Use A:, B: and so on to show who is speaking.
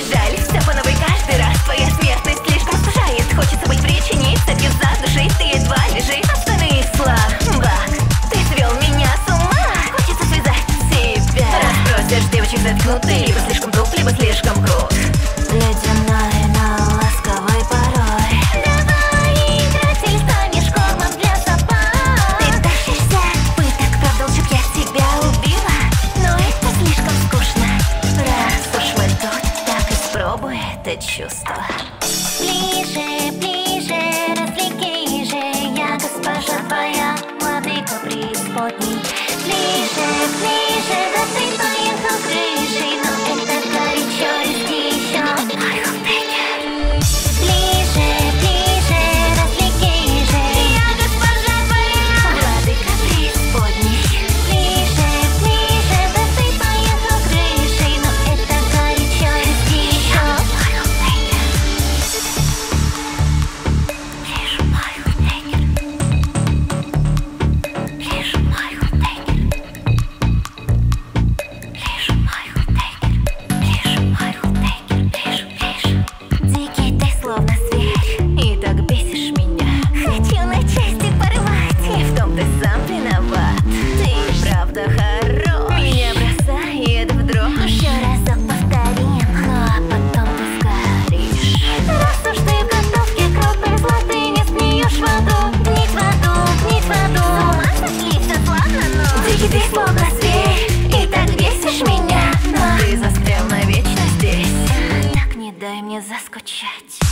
A: Жаль, все по новой каждый раз. Твоя смертность слишком сужает. Хочется быть причиной, цепью за душой. Ты едва лежишь, остальные слабак. Ты свел меня с ума. Хочется связать себя. Распросишь девочек заткнуты. Либо слишком туп, либо слишком крут.
B: Ледяной, но ласковый порой.
A: Давай играть или станешь кормом для собак. Ты тащишься пыток, продолжик, я тебя убила. Но это слишком скучно. Раз уж мы тут, так испробуй это чувство.
B: Ближе, ближе, развлеки же, я госпожа твоя, владыка преисподней. Ближе, ближе, да ты поехал крышей, но это горячо и еще. Ближе, ближе, развлеки же,
A: Я госпожа твоя,
B: владыка преисподней. Ближе, ближе, да ты поехал крышей, но это горячо и еще. Лишь мой худейкер. Лишь мой худейкер. Лишь мой худейкер. Лишь мой худейкер. Лишь.
A: дикий ты словно зверь, и так бесишь меня. Хочу на части порвать, и в том ты сам виноват. Ты правда хорош, меня бросает в дрожь.
B: Еще разок повторим,
A: А потом ты сгоришь.
B: раз уж ты в готовке крупных зла, ты не смеешь воду. Гнить воду, гнить воду.
A: С ума сошли, все славно, но
B: Дикий ты словно зверь, и так бесишь меня. Но
A: ты застрял навечно здесь.
B: так не дай мне заскучать.